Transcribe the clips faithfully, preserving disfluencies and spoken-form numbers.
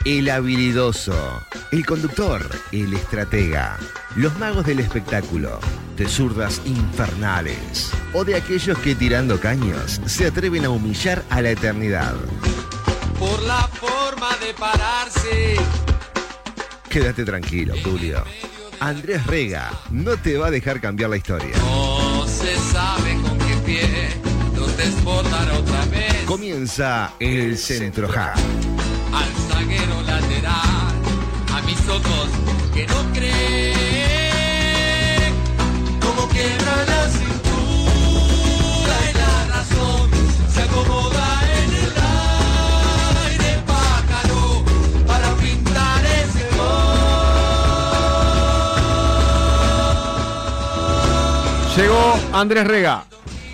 El habilidoso, el conductor, el estratega, los magos del espectáculo, de zurdas infernales o de aquellos que tirando caños se atreven a humillar a la eternidad. Por la forma de pararse. Quédate tranquilo, Tulio. Andrés Rega no te va a dejar cambiar la historia. No se sabe con qué pie los desbordará otra vez. Comienza el Centro Ja. Al zaguero lateral, a mis ojos que no creen, como quiebra la cintura y la razón se acomoda en el aire, pájaro, para pintar ese gol. Llegó Andrés Rega,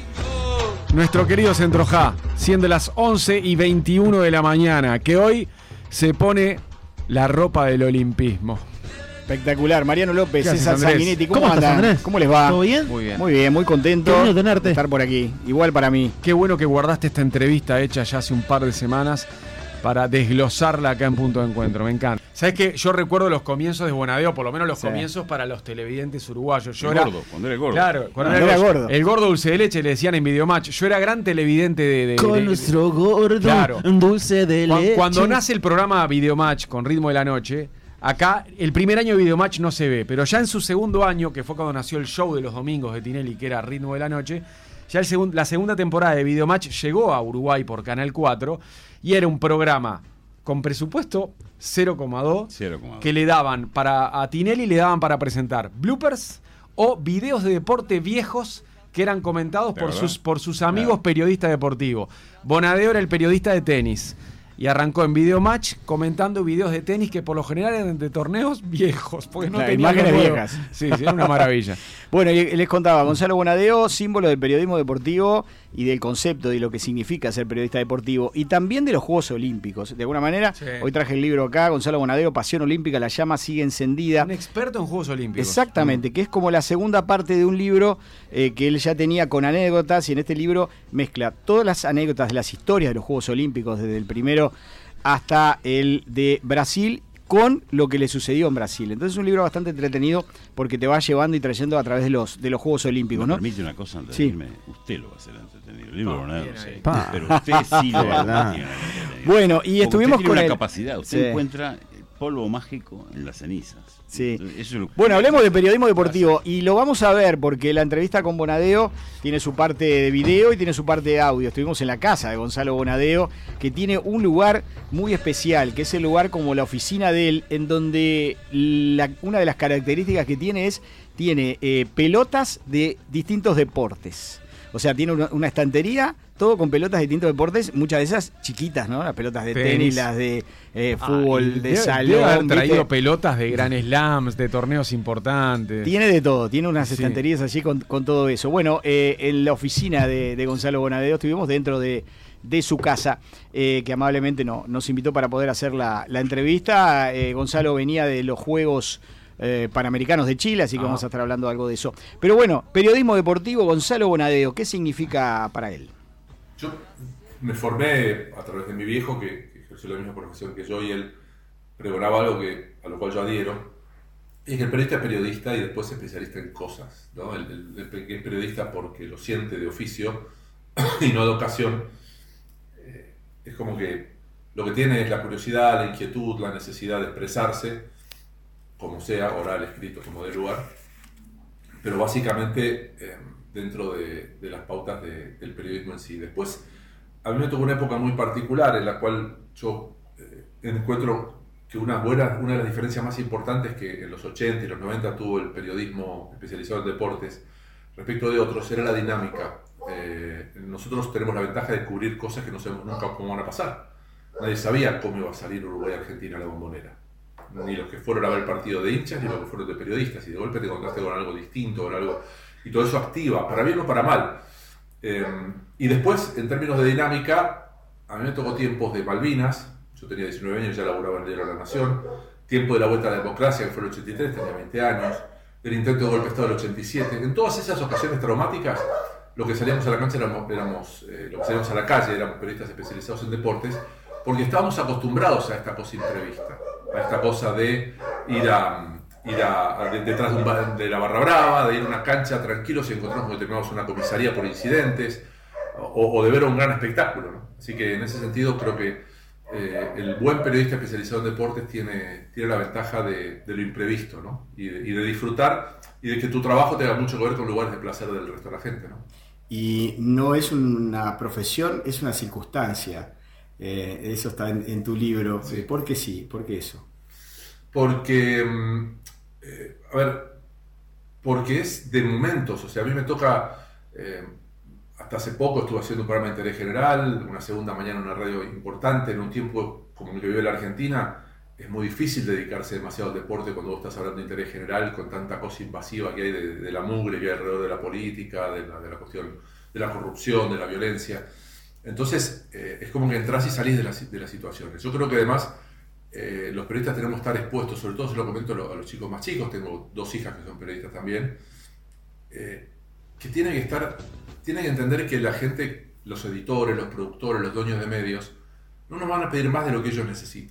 nuestro querido Centro Ja, siendo las once y veintiuno de la mañana, que hoy se pone la ropa del olimpismo. Espectacular. Mariano López, ¿Qué haces, César Andrés? Sanguinetti, ¿cómo, ¿Cómo andan? estás, Andrés? ¿Cómo les va? ¿Todo bien? Muy bien. Muy bien, muy contento Qué bueno tenerte. de estar por aquí. Igual para mí. Qué bueno que guardaste esta entrevista hecha ya hace un par de semanas para desglosarla acá en Punto de Encuentro. Me encanta. ¿Sabes qué? Yo recuerdo los comienzos de Bonadeo, por lo menos los Sí. comienzos para los televidentes uruguayos. Yo El era, gordo, cuando era el gordo. Claro, cuando Cuando era, era gordo. El gordo dulce de leche le decían en Videomatch. Yo era gran televidente de... de- Con de- nuestro gordo Claro. dulce de Cuan- leche. Cuando nace el programa Videomatch con Ritmo de la Noche, acá el primer año de Videomatch no se ve, pero ya en su segundo año, que fue cuando nació el show de los domingos de Tinelli, que era Ritmo de la Noche, ya el segun- la segunda temporada de Videomatch llegó a Uruguay por Canal cuatro y era un programa con presupuesto cero coma dos cero coma dos. que le daban para a Tinelli le daban para presentar bloopers o videos de deporte viejos que eran comentados ¿De por verdad? sus, por sus amigos Claro. periodistas deportivos. Bonadeo era el periodista de tenis y arrancó en Videomatch comentando videos de tenis que por lo general eran de torneos viejos, porque no Claro, tenían imágenes los juegos. viejas. Sí, sí, era una maravilla. Bueno, y les contaba, Gonzalo Bonadeo, símbolo del periodismo deportivo y del concepto de lo que significa ser periodista deportivo y también de los Juegos Olímpicos. De alguna manera, Sí. hoy traje el libro acá, Gonzalo Bonadeo, Pasión Olímpica, la llama sigue encendida. Un experto en Juegos Olímpicos. Exactamente, que es como la segunda parte de un libro eh, que él ya tenía con anécdotas y en este libro mezcla todas las anécdotas de las historias de los Juegos Olímpicos, desde el primero hasta el de Brasil, con lo que le sucedió en Brasil. Entonces es un libro bastante entretenido porque te va llevando y trayendo a través de los, de los Juegos Olímpicos, ¿Me ¿no? permite una cosa antes Sí. de irme? Usted lo va a hacer entretenido. El libro Ah, no, no bien sé. ahí. Pa. Pero usted sí lo va a hacer entretenido. Bueno, y Porque estuvimos usted tiene con una él. capacidad. Usted Sí. encuentra el polvo mágico en las cenizas. Sí. Entonces, eso es lo- Bueno, hablemos de periodismo deportivo y lo vamos a ver porque la entrevista con Bonadeo tiene su parte de video y tiene su parte de audio. Estuvimos en la casa de Gonzalo Bonadeo, que tiene un lugar muy especial, que es el lugar como la oficina de él, en donde la- una de las características que tiene es, tiene eh, pelotas de distintos deportes. O sea, tiene una, una estantería, todo con pelotas de distintos deportes, muchas de esas chiquitas, ¿no? Las pelotas de tenis, Tenis. las de eh, Ah, fútbol, y de debe- salón. debe haber ¿viste? traído pelotas de Grand Slams, de torneos importantes. Tiene de todo, tiene unas Sí. estanterías allí con, con todo eso. Bueno, eh, en la oficina de, de Gonzalo Bonadeo estuvimos dentro de, de su casa, eh, que amablemente no, nos invitó para poder hacer la, la entrevista. Eh, Gonzalo venía de los Juegos eh, Panamericanos de Chile, así que Ah. vamos a estar hablando algo de eso. Pero bueno, periodismo deportivo, Gonzalo Bonadeo, ¿qué significa para él? Yo me formé a través de mi viejo, que, que ejerció la misma profesión que yo, y él pregonaba algo que, a lo cual yo adhiero, y es que el periodista es periodista y después es especialista en cosas, ¿no? El, el- el que es periodista porque lo siente de oficio y no de ocasión, eh, es como que lo que tiene es la curiosidad, la inquietud, la necesidad de expresarse, como sea, oral, escrito, como dé lugar, pero básicamente eh, dentro de, de las pautas de- del periodismo en sí. Después, a mí me tocó una época muy particular en la cual yo eh, encuentro que una, buena, una de las diferencias más importantes que en los ochenta y los noventa tuvo el periodismo especializado en deportes respecto de otros era la dinámica. Eh, nosotros tenemos la ventaja de cubrir cosas que no sabemos nunca cómo van a pasar. Nadie sabía cómo iba a salir Uruguay-Argentina a la Bombonera. Ni los que fueron a ver el partido de hinchas, ni los que fueron de periodistas. Y de golpe te encontraste con algo distinto, con algo... Y todo eso activa, para bien o para mal. Eh, y después, en términos de dinámica, a mí me tocó tiempos de Malvinas. Yo tenía diecinueve años, ya laburaba en el Diario de la Nación. Tiempo de la Vuelta a la Democracia, que fue el ochenta y tres, tenía veinte años. El intento de golpe de Estado del ochenta y siete. En todas esas ocasiones traumáticas, lo que salíamos a la cancha éramos, éramos eh, lo que salíamos a la calle, éramos periodistas especializados en deportes, porque estábamos acostumbrados a esta cosa imprevista, a esta cosa de ir a... ir a, a, de, detrás de, un, de la barra brava, de ir a una cancha tranquilos y encontrarnos que terminamos una comisaría por incidentes, o, o de ver un gran espectáculo, ¿no? Así que en ese sentido creo que eh, el buen periodista especializado en deportes tiene, tiene la ventaja de, de lo imprevisto, ¿no? Y de, y de disfrutar y de que tu trabajo tenga mucho que ver con lugares de placer del resto de la gente, ¿no? Y no es una profesión, es una circunstancia. Eh, eso está en, en tu libro. Sí. ¿Por qué sí? ¿Por qué eso? Porque... Eh, a ver, porque es de momentos, o sea, a mí me toca, eh, hasta hace poco estuve haciendo un programa de interés general, una segunda mañana en una radio importante, en un tiempo como el que vive la Argentina, es muy difícil dedicarse demasiado al deporte cuando vos estás hablando de interés general, con tanta cosa invasiva que hay de, de la mugre que hay alrededor de la política, de la, de la cuestión de la corrupción, de la violencia. Entonces, eh, es como que entras y salís de las, de las situaciones. Yo creo que además... Eh, los periodistas tenemos que estar expuestos, sobre todo se lo comento a, lo, a los chicos más chicos, tengo dos hijas que son periodistas también, eh, que tienen que estar, tienen que entender que la gente, los editores, los productores, los dueños de medios, no nos van a pedir más de lo que ellos necesitan.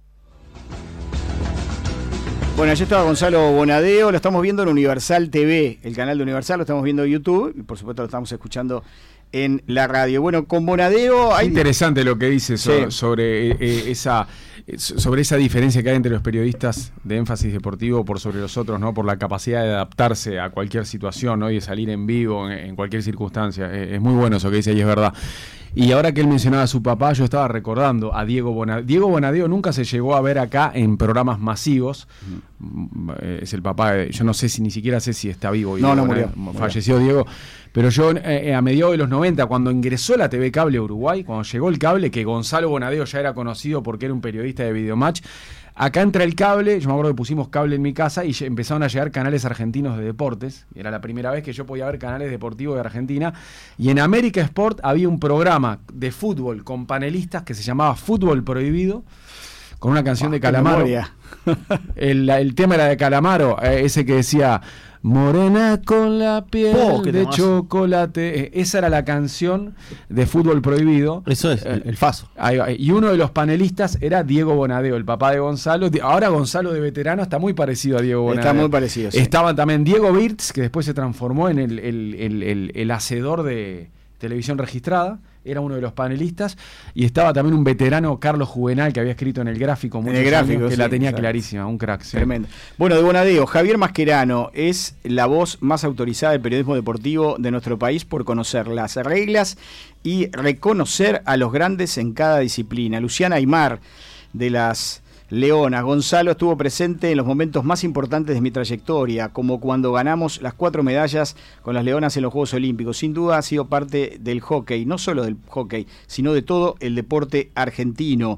Bueno, allí estaba Gonzalo Bonadeo, lo estamos viendo en Universal T V, el canal de Universal, lo estamos viendo en YouTube y por supuesto lo estamos escuchando en la radio. Bueno, con Bonadeo hay... Interesante lo que dice so, Sí. sobre eh, esa sobre esa diferencia que hay entre los periodistas de énfasis deportivo por sobre los otros, ¿no? Por la capacidad de adaptarse a cualquier situación, ¿no? Y de salir en vivo en, en cualquier circunstancia. Eh, es muy bueno eso que dice y es verdad. Y ahora que él mencionaba a su papá, yo estaba recordando a Diego Bonadeo. Diego Bonadeo nunca se llegó a ver acá en programas masivos. Uh-huh. Es el papá, de, yo no sé si ni siquiera sé si está vivo. No, no Bonadeo, murió. Falleció Diego. Pero yo eh, a mediados de los noventa, cuando ingresó la T V Cable Uruguay, cuando llegó el cable, que Gonzalo Bonadeo ya era conocido porque era un periodista de Videomatch, acá entra el cable, yo me acuerdo que pusimos cable en mi casa y empezaron a llegar canales argentinos de deportes. Era la primera vez que yo podía ver canales deportivos de Argentina. Y en América Sport había un programa de fútbol con panelistas que se llamaba Fútbol Prohibido, con una canción Oh, de Calamaro. El, el tema era de Calamaro, eh, ese que decía... Morena con la piel Oh, qué de temazo. chocolate. Eh, esa era la canción de Fútbol Prohibido. Eso es, Eh, el, el Faso. Ahí va. Y uno de los panelistas era Diego Bonadeo, el papá de Gonzalo. Ahora Gonzalo de veterano está muy parecido a Diego Bonadeo. Está muy parecido, sí. Estaban también Diego Wirtz, que después se transformó en el, el, el, el, el hacedor de televisión registrada. Era uno de los panelistas. Y estaba también un veterano, Carlos Juvenal, que había escrito en el Gráfico muchos el Gráfico, años, que sí, la tenía exacto. clarísima, un crack. Sí. Tremendo. Bueno, de Bonadeo, Javier Mascherano es la voz más autorizada del periodismo deportivo de nuestro país por conocer las reglas y reconocer a los grandes en cada disciplina. Luciana Aymar, de las Leonas. Gonzalo estuvo presente en los momentos más importantes de mi trayectoria, como cuando ganamos las cuatro medallas con las Leonas en los Juegos Olímpicos. Sin duda ha sido parte del hockey, no solo del hockey, sino de todo el deporte argentino.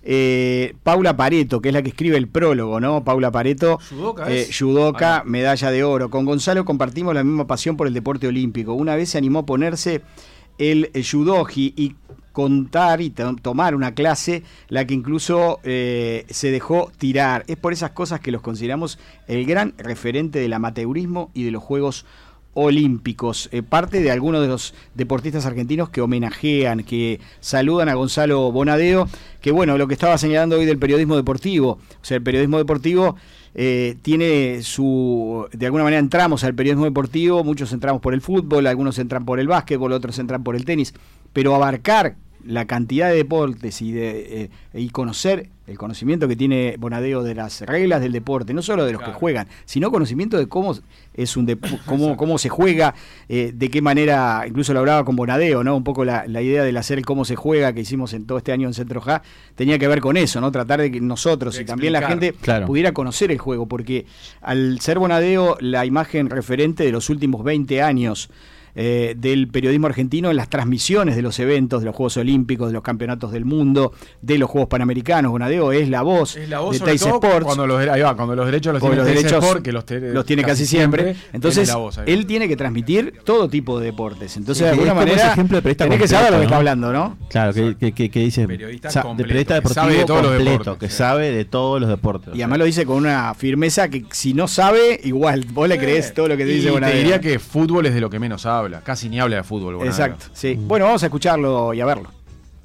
Eh, Paula Pareto, que es la que escribe el prólogo, ¿no? Paula Pareto, ¿Judoka eh, es? judoka, Ah, no. medalla de oro. Con Gonzalo compartimos la misma pasión por el deporte olímpico. Una vez se animó a ponerse el, el judogi y contar y to- tomar una clase, la que incluso eh, se dejó tirar. Es por esas cosas que los consideramos el gran referente del amateurismo y de los Juegos Olímpicos. Eh, parte de algunos de los deportistas argentinos que homenajean, que saludan a Gonzalo Bonadeo, que bueno, lo que estaba señalando hoy del periodismo deportivo, o sea, el periodismo deportivo eh, tiene su, de alguna manera entramos al periodismo deportivo, muchos entramos por el fútbol, algunos entran por el básquetbol, otros entran por el tenis, pero abarcar la cantidad de deportes y de eh, y conocer el conocimiento que tiene Bonadeo de las reglas del deporte, no solo de los Claro. que juegan, sino conocimiento de cómo es un dep- cómo, cómo se juega, eh, de qué manera, incluso lo hablaba con Bonadeo, ¿no? Un poco la, la idea del hacer el cómo se juega que hicimos en todo este año en Centro Ja, tenía que ver con eso, ¿no? Tratar de que nosotros De y también la explicar. gente Claro. pudiera conocer el juego, porque al ser Bonadeo la imagen referente de los últimos veinte años eh, del periodismo argentino en las transmisiones de los eventos, de los Juegos Olímpicos, de los Campeonatos del Mundo, de los Juegos Panamericanos, Bonadeo es la voz, Es la voz de sobre Teis todo Sports. cuando los, ahí va, cuando los derechos los Porque tiene los Teis derechos Sport, que los, te- los tiene casi siempre. él Entonces, es la voz, ahí va. él tiene que transmitir todo tipo de deportes. Entonces, Sí, de que alguna es como manera, ese ejemplo de periodista tenés que saber lo que completo, está ¿no? hablando, ¿no? Claro, que, que, que, que dice Periodista sa- de completo, periodista que sabe deportivo de todos los completo, deportes, que sí. sabe de todos los deportes. Y además lo dice con una firmeza que si no sabe, igual, vos le creés todo lo que te Y dice Bonadeo. te diría que fútbol es de lo que menos habla, casi ni habla de fútbol. Bonadeo. Exacto, sí. Bueno, vamos a escucharlo y a verlo.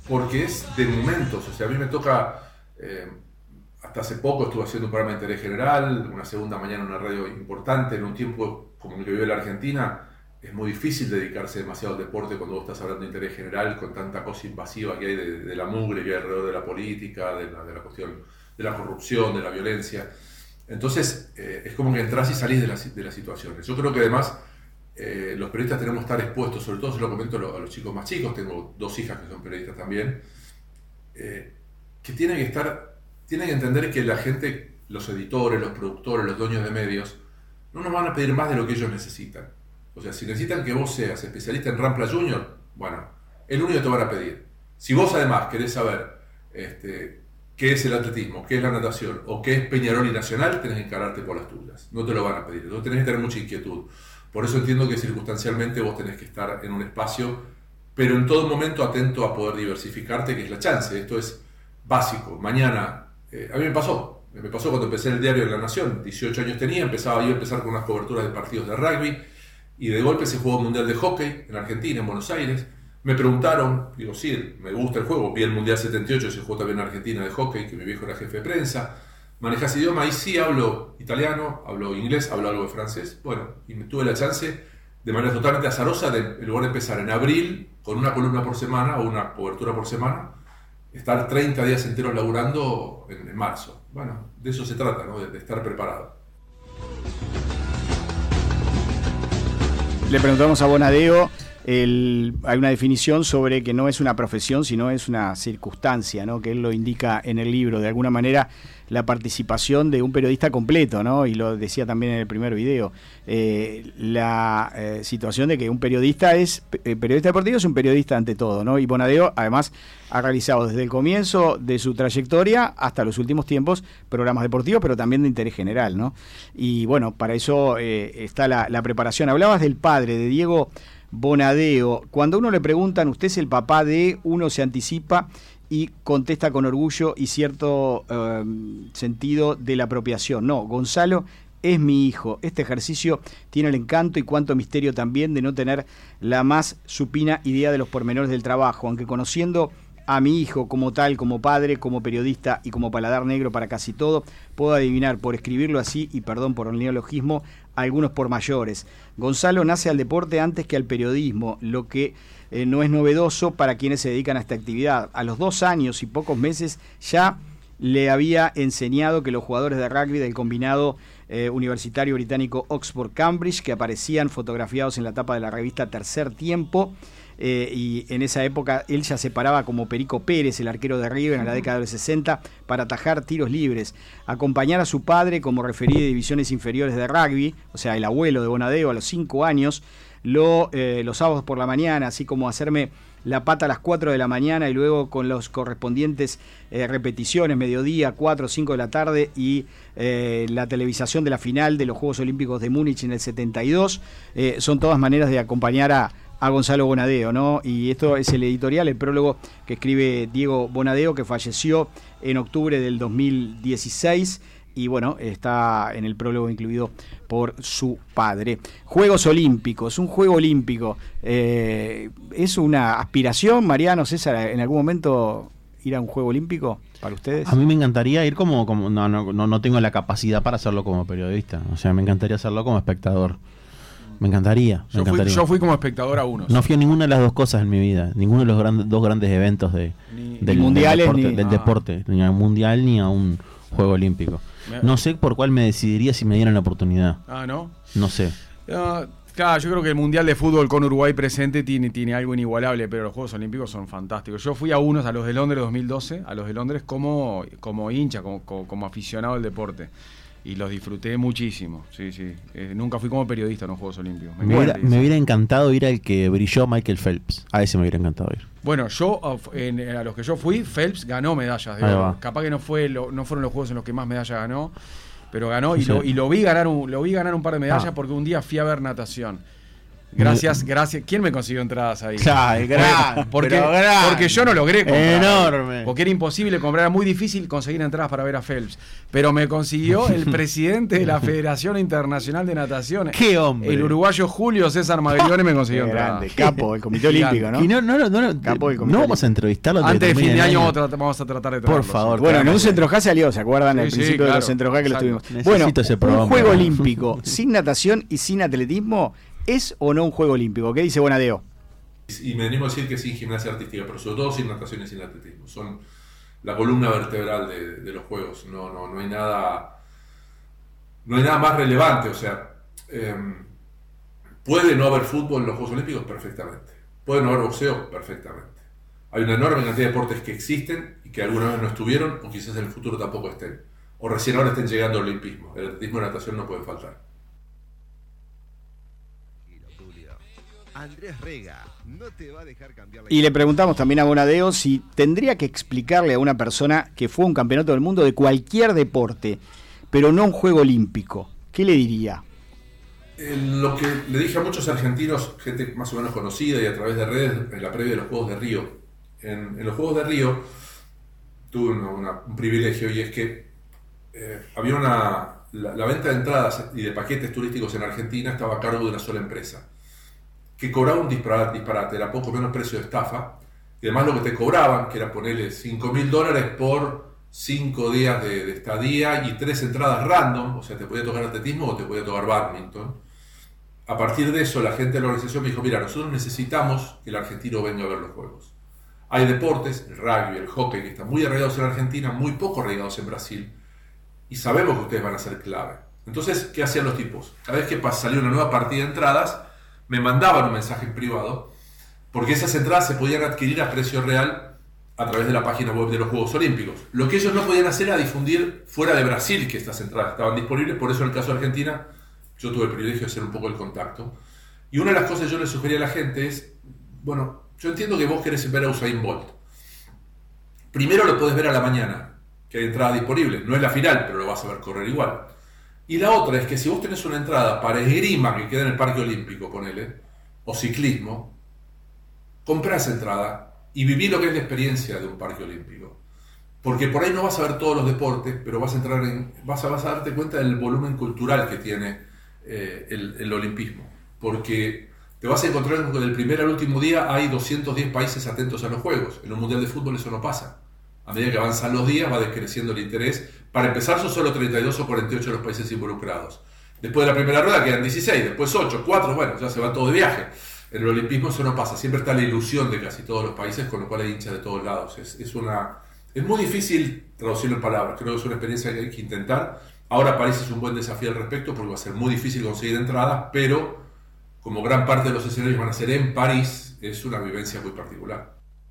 porque es de momentos. O sea, a mí me toca, eh, hasta hace poco estuve haciendo un programa de interés general, una segunda mañana en una radio importante, en un tiempo como el que vive la Argentina. Es muy difícil dedicarse demasiado al deporte cuando vos estás hablando de interés general, con tanta cosa invasiva que hay de, de la mugre que hay alrededor de la política, de la, de la cuestión de la corrupción, de la violencia. Entonces, eh, es como que entras y salís de, la, de las situaciones. Yo creo que además eh, los periodistas tenemos que estar expuestos, sobre todo se lo comento a los, a los chicos más chicos, tengo dos hijas que son periodistas también, eh, que tienen que estar, tienen que entender que la gente, los editores, los productores, los dueños de medios, no nos van a pedir más de lo que ellos necesitan. O sea, si necesitan que vos seas especialista en Rampla Junior, bueno, es lo único que te van a pedir. Si vos además querés saber este, qué es el atletismo, qué es la natación o qué es Peñarol y Nacional, tenés que encararte por las tuyas. No te lo van a pedir. Entonces tenés que tener mucha inquietud. Por eso entiendo que circunstancialmente vos tenés que estar en un espacio, pero en todo momento atento a poder diversificarte, que es la chance. Esto es básico. Mañana, eh, a mí me pasó. Me pasó cuando empecé en el diario de La Nación. dieciocho años tenía, empezaba yo a empezar con unas coberturas de partidos de rugby. Y de golpe se jugó el Mundial de Hockey en Argentina, en Buenos Aires. Me preguntaron, digo, sí, me gusta el juego. Vi el Mundial setenta y ocho, se jugó también en Argentina de Hockey, que mi viejo era jefe de prensa. ¿Manejás idioma? Ahí sí hablo italiano, hablo inglés, hablo algo de francés. Bueno, y me tuve la chance, de manera totalmente azarosa, de, en lugar de empezar en abril, con una columna por semana o una cobertura por semana, estar treinta días enteros laburando en, en marzo. Bueno, de eso se trata, ¿no? de, de estar preparado. Le preguntamos a Bonadeo, el, hay una definición sobre que no es una profesión, sino es una circunstancia, ¿no? Que él lo indica en el libro, de alguna manera la participación de un periodista completo, ¿no? Y lo decía también en el primer video, eh, la eh, situación de que un periodista es, eh, periodista deportivo es un periodista ante todo, ¿no? Y Bonadeo además ha realizado desde el comienzo de su trayectoria hasta los últimos tiempos programas deportivos, pero también de interés general, ¿no? Y bueno, para eso eh, está la, la preparación. Hablabas del padre, de Diego Bonadeo. Cuando a uno le preguntan, usted es el papá de, uno se anticipa y contesta con orgullo y cierto eh, sentido de la apropiación. No, Gonzalo es mi hijo. Este ejercicio tiene el encanto y cuánto misterio también de no tener la más supina idea de los pormenores del trabajo, aunque conociendo a mi hijo como tal, como padre, como periodista y como paladar negro para casi todo, puedo adivinar por escribirlo así, y perdón por el neologismo, algunos por mayores. Gonzalo nace al deporte antes que al periodismo, lo que eh, no es novedoso para quienes se dedican a esta actividad. A los dos años y pocos meses ya le había enseñado que los jugadores de rugby del combinado eh, universitario británico Oxford-Cambridge, que aparecían fotografiados en la tapa de la revista Tercer Tiempo, Eh, y en esa época él ya se paraba como Perico Pérez, el arquero de River en la década de los sesenta, para atajar tiros libres, acompañar a su padre como referí de divisiones inferiores de rugby, o sea, el abuelo de Bonadeo a los cinco años, lo, eh, los sábados por la mañana, así como hacerme la pata a las cuatro de la mañana y luego con los correspondientes eh, repeticiones, mediodía, cuatro o cinco de la tarde, y eh, la televisación de la final de los Juegos Olímpicos de Múnich en el setenta y dos, eh, son todas maneras de acompañar a a Gonzalo Bonadeo, ¿no? Y esto es el editorial, el prólogo que escribe Diego Bonadeo, que falleció en octubre del dos mil dieciséis, y bueno, está en el prólogo incluido por su padre. Juegos Olímpicos, un juego olímpico, eh, ¿es una aspiración, Mariano, César, en algún momento ir a un juego olímpico para ustedes? A mí me encantaría ir como, como no, no, no, no tengo la capacidad para hacerlo como periodista, o sea, me encantaría hacerlo como espectador. Me encantaría, me yo, encantaría. Fui, yo fui como espectador a uno. No fui a ninguna de las dos cosas en mi vida, ninguno de los grandes, dos grandes eventos de, ni, del, ni mundiales, del, deporte, ni, del ah. deporte, ni a un mundial ni a un juego olímpico. No sé por cuál me decidiría si me dieran la oportunidad. Ah, ¿no? No sé. Uh, claro, yo creo que el Mundial de Fútbol con Uruguay presente tiene, tiene algo inigualable, pero los Juegos Olímpicos son fantásticos. Yo fui a unos, a los de Londres dos mil doce, a los de Londres como, como hincha, como, como, como aficionado al deporte. Y los disfruté muchísimo, sí, sí. Eh, nunca fui como periodista en los Juegos Olímpicos. Me, me, hubiera, me hubiera encantado ir al que brilló Michael Phelps. A ese me hubiera encantado ir. Bueno, yo en, a los que yo fui, Phelps ganó medallas de oro. Capaz que no fue lo, no fueron los juegos en los que más medallas ganó, pero ganó, sí, y, sí. Lo, y lo vi ganar un, lo vi ganar un par de medallas ah. porque un día fui a ver natación. Gracias, gracias. ¿Quién me consiguió entradas ahí? Claro, gran, porque, pero gran. porque yo no logré comprar. Enorme. Porque era imposible comprar, era muy difícil conseguir entradas para ver a Phelps. Pero me consiguió el presidente de la Federación Internacional de Natación. ¡Qué hombre! El uruguayo Julio César Magrione me consiguió Qué entradas. grande, capo del Comité Olímpico, ¿no? Y no, no, no, no, Capo del no Comité vamos a entrevistarlo. Antes de termine fin de el año vamos a tratar- vamos a tratar de Por traerlo, favor. sí. Bueno, en un Claramente. Centro J salió, ¿se acuerdan? Al Sí, principio sí, de claro. los Centro J que lo Exacto. estuvimos. Necesito Bueno, ese un programa. juego olímpico sin natación y sin atletismo, ¿es o no un juego olímpico? ¿Qué dice Bonadeo? Y me animo a decir que sin gimnasia artística, pero sobre todo sin natación y sin atletismo. Son la columna vertebral de, de los Juegos. No, no, no hay nada, no hay nada más relevante. O sea, eh, puede no haber fútbol en los Juegos Olímpicos perfectamente. Puede no haber boxeo perfectamente. Hay una enorme cantidad de deportes que existen y que alguna vez no estuvieron, o quizás en el futuro tampoco estén. O recién ahora estén llegando al olimpismo. El atletismo y la natación no pueden faltar. Andrés Rega no te va a dejar cambiar la Y le preguntamos también a Bonadeo si tendría que explicarle a una persona que fue a un campeonato del mundo de cualquier deporte, pero no un juego olímpico. ¿Qué le diría? Eh, lo que le dije a muchos argentinos, gente más o menos conocida y a través de redes, en la previa de los Juegos de Río. En, en los Juegos de Río tuve una, una, un privilegio, y es que eh, había una la, la venta de entradas y de paquetes turísticos en Argentina estaba a cargo de una sola empresa, que cobraba un disparate, disparate, era poco menos precio de estafa, y además lo que te cobraban, que era ponerle cinco mil dólares por cinco días de, de estadía y tres entradas random, o sea, te podía tocar atletismo o te podía tocar badminton. A partir de eso, la gente de la organización me dijo, mira, nosotros necesitamos que el argentino venga a ver los Juegos. Hay deportes, el rugby, el hockey, que están muy arraigados en Argentina, muy poco arraigados en Brasil, y sabemos que ustedes van a ser clave. Entonces, ¿qué hacían los tipos? Cada vez que salía una nueva partida de entradas, me mandaban un mensaje en privado, porque esas entradas se podían adquirir a precio real a través de la página web de los Juegos Olímpicos. Lo que ellos no podían hacer era difundir fuera de Brasil que estas entradas estaban disponibles, por eso en el caso de Argentina yo tuve el privilegio de hacer un poco el contacto. Y una de las cosas que yo le sugería a la gente es, bueno, yo entiendo que vos querés ver a Usain Bolt. Primero lo podés ver a la mañana, que hay entrada disponible, no es la final, pero lo vas a ver correr igual. Y la otra es que si vos tenés una entrada para esgrima que queda en el Parque Olímpico, ponele, o ciclismo, comprá esa entrada y viví lo que es la experiencia de un Parque Olímpico. Porque por ahí no vas a ver todos los deportes, pero vas a entrar en, vas a, vas a darte cuenta del volumen cultural que tiene eh, el, el olimpismo. Porque te vas a encontrar que del primer al último día hay doscientos diez países atentos a los Juegos. En un Mundial de Fútbol eso no pasa. A medida que avanzan los días va decreciendo el interés. Para empezar son solo treinta y dos o cuarenta y ocho los países involucrados. Después de la primera rueda quedan dieciséis, después ocho, cuatro, bueno, ya se va todo de viaje. En el olimpismo eso no pasa, siempre está la ilusión de casi todos los países, con lo cual hay hinchas de todos lados. Es, es, una, es muy difícil traducirlo en palabras, creo que es una experiencia que hay que intentar. Ahora París es un buen desafío al respecto porque va a ser muy difícil conseguir entradas, pero como gran parte de los escenarios van a ser en París, es una vivencia muy particular.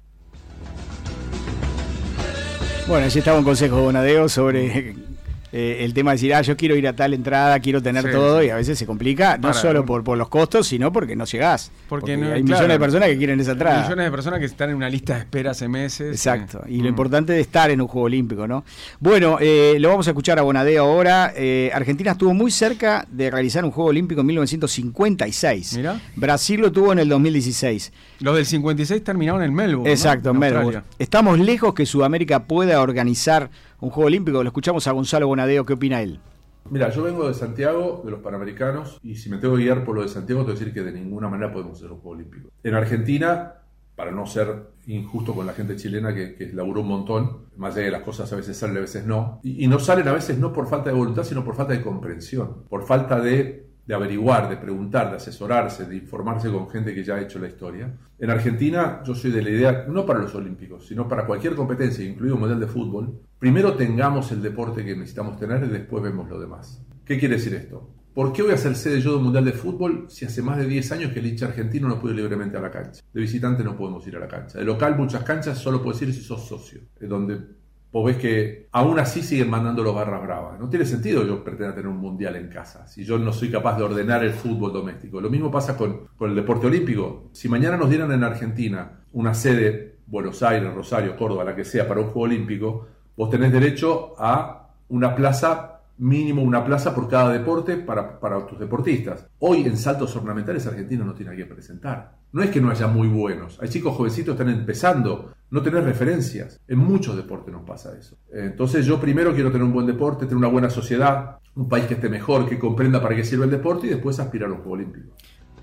Bueno, allí estaba un consejo de Bonadeo sobre eh, el tema de decir, ah, yo quiero ir a tal entrada, quiero tener Sí, todo, sí. y a veces se complica, no Para, solo por, por los costos, sino porque no llegás. Porque Porque, no- hay claro. millones de personas que quieren esa entrada. Millones de personas que están en una lista de espera hace meses. Exacto, eh. y lo Mm. importante de estar en un Juego Olímpico, ¿no? Bueno, eh, lo vamos a escuchar a Bonadeo ahora. Eh, Argentina estuvo muy cerca de realizar un Juego Olímpico en mil novecientos cincuenta y seis. Mirá. Brasil lo tuvo en el dos mil dieciséis. Los del cincuenta y seis terminaron en Melbourne. ¿no? Exacto, en Melbourne. Australia. Estamos lejos que Sudamérica pueda organizar un Juego Olímpico. Lo escuchamos a Gonzalo Bonadeo, ¿qué opina él? Mira, yo vengo de Santiago, de los Panamericanos, y si me tengo que guiar por lo de Santiago, te voy a decir que de ninguna manera podemos hacer un Juego Olímpico. En Argentina, para no ser injusto con la gente chilena que, que laburó un montón, más allá de las cosas a veces salen, a veces no, y, y no salen a veces no por falta de voluntad, sino por falta de comprensión, por falta de, de averiguar, de preguntar, de asesorarse, de informarse con gente que ya ha hecho la historia. En Argentina, yo soy de la idea, no para los Olímpicos, sino para cualquier competencia, incluido un Mundial de Fútbol, primero tengamos el deporte que necesitamos tener y después vemos lo demás. ¿Qué quiere decir esto? ¿Por qué voy a ser sede yo de un Mundial de Fútbol si hace más de diez años que el hincha argentino no puede ir libremente a la cancha? De visitante no podemos ir a la cancha. De local, muchas canchas solo puedes ir si sos socio. Es donde vos ves que aún así siguen mandando los barras bravas. No tiene sentido yo pretender tener un Mundial en casa si yo no soy capaz de ordenar el fútbol doméstico. Lo mismo pasa con, con el deporte olímpico. Si mañana nos dieran en Argentina una sede, Buenos Aires, Rosario, Córdoba, la que sea, para un Juego Olímpico, vos tenés derecho a una plaza mínimo una plaza por cada deporte para, para tus deportistas. Hoy en saltos ornamentales Argentina no tiene a qué presentar. No es que no haya muy buenos, hay chicos jovencitos que están empezando, no tenés referencias. En muchos deportes nos pasa eso. Entonces yo primero quiero tener un buen deporte, tener una buena sociedad, un país que esté mejor, que comprenda para qué sirve el deporte y después aspirar a los Juegos Olímpicos.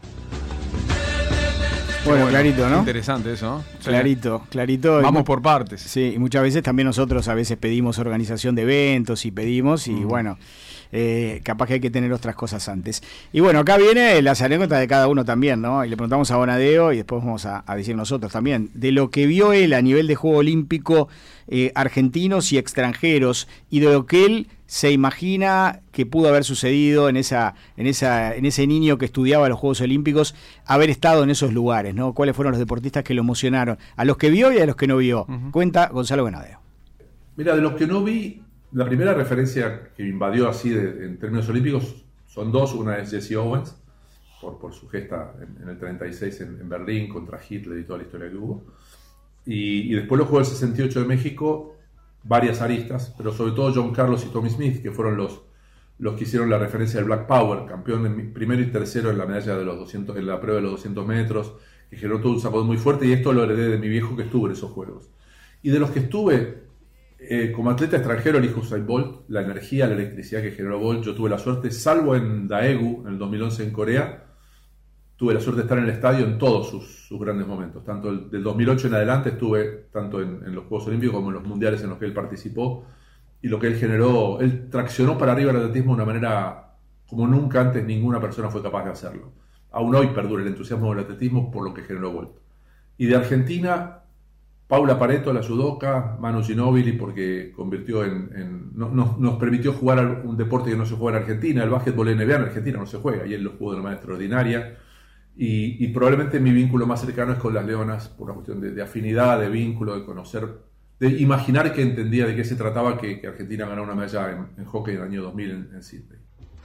Bueno, clarito, ¿no? Interesante eso, ¿no? Sí. Clarito, clarito. Vamos por partes. Sí, y muchas veces también nosotros a veces pedimos organización de eventos y pedimos y mm. bueno, eh, capaz que hay que tener otras cosas antes. Y bueno, acá viene las anécdotas de cada uno también, ¿no? Y le preguntamos a Bonadeo y después vamos a, a decir nosotros también, de lo que vio él a nivel de Juego Olímpico, eh, argentinos y extranjeros, y de lo que él se imagina que pudo haber sucedido en esa, en esa, en ese niño que estudiaba los Juegos Olímpicos, haber estado en esos lugares, ¿no? ¿Cuáles fueron los deportistas que lo emocionaron? A los que vio y a los que no vio. Uh-huh. Cuenta Gonzalo Bonadeo. Mira, de los que no vi, la primera referencia que me invadió así de, en términos olímpicos son dos. Una es Jesse Owens, por, por su gesta en, en el treinta y seis en, en Berlín contra Hitler y toda la historia que hubo. Y, y después los Juegos del sesenta y ocho de México, varias aristas, pero sobre todo John Carlos y Tommy Smith, que fueron los, los que hicieron la referencia del Black Power, campeón en primero y tercero en la medalla de los doscientos, en la prueba de los doscientos metros, que generó todo un sacudón muy fuerte, y esto lo heredé de mi viejo que estuvo en esos Juegos. Y de los que estuve eh, como atleta extranjero, elijo Usain Bolt, la energía, la electricidad que generó Bolt. Yo tuve la suerte, salvo en Daegu en el dos mil once en Corea, tuve la suerte de estar en el estadio en todos sus, sus grandes momentos. Tanto el, del dos mil ocho en adelante estuve tanto en, en los Juegos Olímpicos como en los mundiales en los que él participó. Y lo que él generó, él traccionó para arriba el atletismo de una manera como nunca antes ninguna persona fue capaz de hacerlo. Aún hoy perdura el entusiasmo del atletismo por lo que generó Bolt. Y de Argentina, Paula Pareto, la judoka, Manu Ginóbili, porque convirtió en, en no, no, nos permitió jugar un deporte que no se juega en Argentina. El básquetbol N B A en Argentina no se juega, y él lo jugó de una manera extraordinaria. Y, y probablemente mi vínculo más cercano es con las leonas, por una cuestión de, de afinidad, de vínculo, de conocer, de imaginar que entendía de qué se trataba que, que Argentina ganó una medalla en, en hockey en el año dos mil en, en Sydney.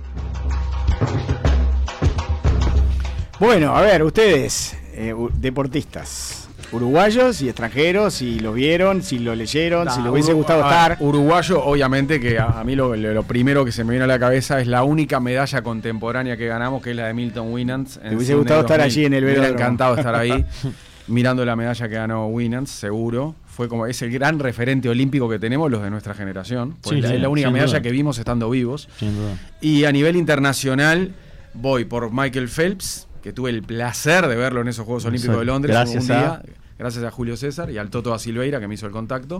Bueno, a ver, ustedes, eh, deportistas, uruguayos y extranjeros, si lo vieron, si lo leyeron, nah, si les hubiese Urugu- gustado estar. Ver, uruguayo, obviamente, que a, a mí lo, lo primero que se me viene a la cabeza es la única medalla contemporánea que ganamos, que es la de Milton Winans. ¿Te hubiese gustado estar allí en el velódromo? Me hubiera encantado estar ahí, mirando la medalla que ganó Winans, seguro. Fue como, es el gran referente olímpico que tenemos los de nuestra generación. Sí, es sí, la única medalla duda. que vimos estando vivos. Sin duda. Y a nivel internacional, voy por Michael Phelps, que tuve el placer de verlo en esos Juegos Olímpicos de Londres gracias un día, a... gracias a Julio César y al Toto da Silveira, que me hizo el contacto.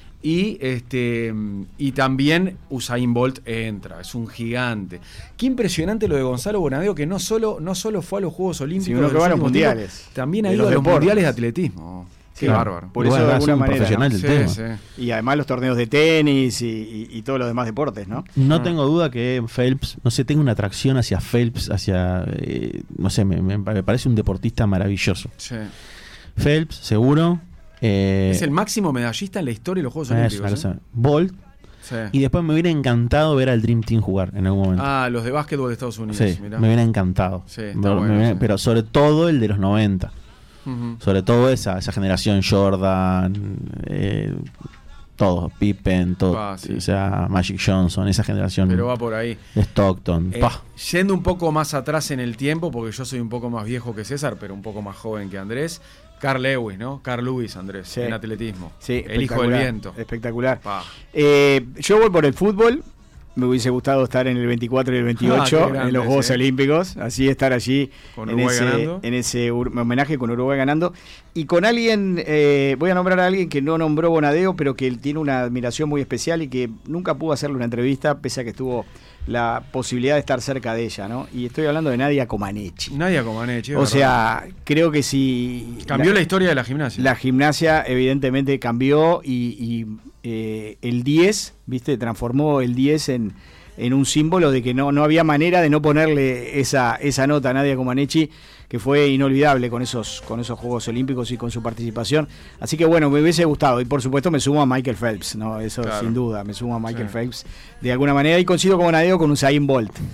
Y este y también Usain Bolt entra, es un gigante. Qué impresionante lo de Gonzalo Bonadeo, que no solo, no solo fue a los Juegos Olímpicos, sino que va a los mundiales. Tiempos, también ha ido a los deportes. mundiales de atletismo. Sí, qué bárbaro. Por eso de alguna manera, profesional ¿no? del sí, tema. Sí. Y además los torneos de tenis y, y, y todos los demás deportes, ¿no? No ah. tengo duda que Phelps, no sé, tengo una atracción hacia Phelps, hacia, eh, no sé, me, me parece un deportista maravilloso. Sí. Phelps, seguro. Eh, es el máximo medallista en la historia de los Juegos es Olímpicos. ¿eh? Bolt. Sí. Y después me hubiera encantado ver al Dream Team jugar en algún momento. Ah, los de básquetbol de Estados Unidos. Sí, mirá. me hubiera encantado. Sí, me, bueno, me hubiera, sí. Pero sobre todo el de los noventa. Uh-huh. Sobre todo esa, esa generación Jordan, eh, todo, Pippen, todo, ah, sí. o sea, Magic Johnson, esa generación. Pero va por ahí. Stockton. Eh, yendo un poco más atrás en el tiempo, porque yo soy un poco más viejo que César, pero un poco más joven que Andrés. Carl Lewis, ¿no? Carl Lewis, Andrés, sí. En atletismo. Sí, el hijo del viento. Espectacular. Eh, yo voy por el fútbol. Me hubiese gustado estar en el veinticuatro y el veintiocho, ah, grande, en los Juegos sí. Olímpicos, así estar allí con en, ese, en ese homenaje con Uruguay ganando. Y con alguien, eh, voy a nombrar a alguien que no nombró Bonadeo, pero que él tiene una admiración muy especial y que nunca pudo hacerle una entrevista, pese a que tuvo la posibilidad de estar cerca de ella, ¿no? Y estoy hablando de Nadia Comaneci. Nadia Comaneci. O sea, creo que si... Cambió la, la historia de la gimnasia. La gimnasia evidentemente cambió y... y Eh, el diez, ¿viste? Transformó el diez en, en un símbolo de que no, no había manera de no ponerle esa, esa nota a Nadia Comaneci, que fue inolvidable con esos, con esos Juegos Olímpicos y con su participación. Así que bueno, me hubiese gustado. Y por supuesto me sumo a Michael Phelps, ¿no? Eso claro. Sin duda, me sumo a Michael sí. Phelps de alguna manera. Y coincido con Bonadeo con Usain Bolt.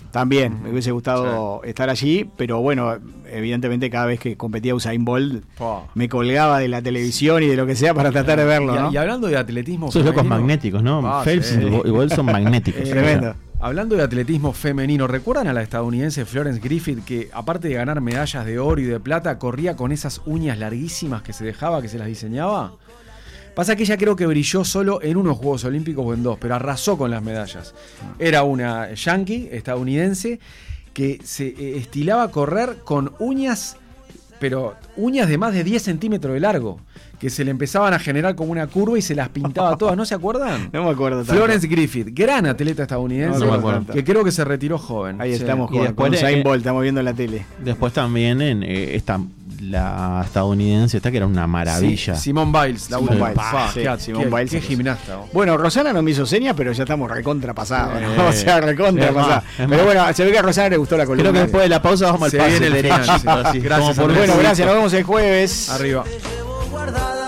También, me hubiese gustado sí. estar allí, pero bueno, evidentemente cada vez que competía Usain Bolt oh. me colgaba de la televisión y de lo que sea para tratar de verlo, y, ¿no? Y hablando de atletismo Esos locos magnéticos, ¿no? Ah, Phelps sí. y Bolt son magnéticos. Tremendo. Hablando de atletismo femenino, ¿recuerdan a la estadounidense Florence Griffith que aparte de ganar medallas de oro y de plata, corría con esas uñas larguísimas que se dejaba, que se las diseñaba? Pasa que ella creo que brilló solo en unos Juegos Olímpicos o en dos, pero arrasó con las medallas. Era una yankee, estadounidense, que se estilaba correr con uñas, pero uñas de más de diez centímetros de largo, que se le empezaban a generar como una curva y se las pintaba todas, ¿no se acuerdan? No me acuerdo tanto. Florence Griffith, gran atleta estadounidense, no, no me acuerdo. que creo que se retiró joven. Ahí sí. estamos con, con Usain Bolt, estamos viendo en la tele. Después también en eh, esta la estadounidense esta que era una maravilla. Sí, Simone Biles, la Simone Biles. Pa, Sí, qué, Simone qué, Biles qué gimnasta. Oh. Bueno, Rosana no me hizo señas, pero ya estamos recontra pasados, ¿no? Eh, o sea, recontra pasados. Pero bueno, se ve que a Rosana le gustó la columna. Creo que después de la pausa vamos al se pase viene el derecho. final, sí. Gracias. Bueno, gracias, nos vemos el jueves. Arriba.